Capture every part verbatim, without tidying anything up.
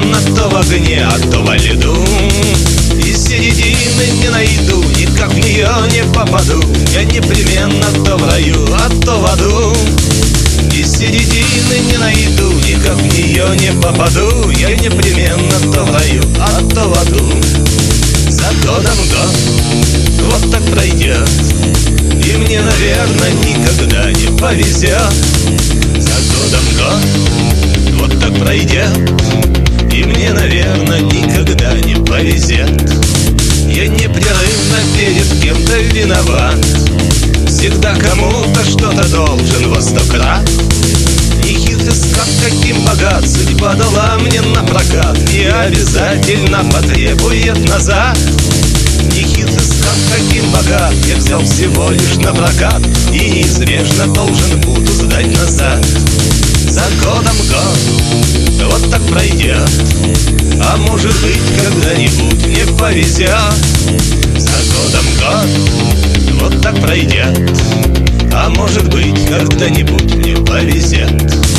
непременно то в огне, а то во льду. И середины не найду, никак в нее не попаду. Я непременно то в раю, а то в аду. И середины не найду, никак в нее не попаду. Я непременно то в раю, а то в аду. За годом год вот так пройдет, и мне, наверное, никогда не повезет. За годом год вот так пройдет, и мне, наверное, никогда не повезет. Я непрерывно перед кем-то виноват, всегда кому-то что-то должен во сто крат. Нехитрость, как каким богат, судьба дала мне на прокат и обязательно потребует назад. Нехитрость, как каким богат, я взял всего лишь на прокат и неизбежно должен буду сдать назад. За годом год вот так пройдет, а может быть когда-нибудь мне повезет. За годом год вот так пройдет, а может быть когда-нибудь мне повезет.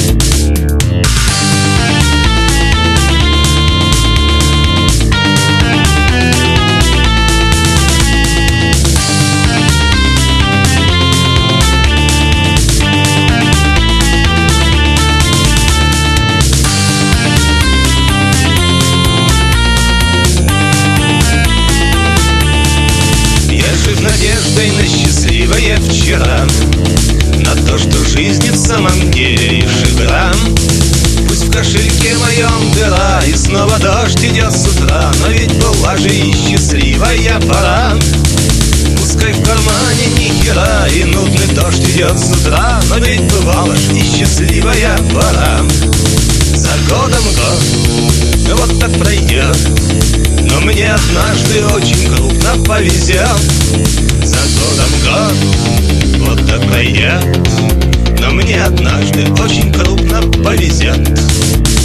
Надеждой на счастливое вчера, на то, что жизнь в самом деле лишь игра. Пусть в кошельке моем дыра, и снова дождь идет с утра, но ведь была же и счастливая пора. Пускай в кармане ни хера, и нудный дождь идет с утра, но ведь бывала ж и счастливая пора. За годом год вот так пройдет, но мне однажды очень крупно повезет. За годом год вот так пройдет, но мне однажды очень крупно повезет.